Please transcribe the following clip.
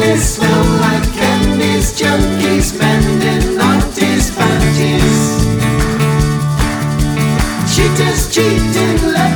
smell like candies, junkies, mending naughties, panties. Cheaters cheating.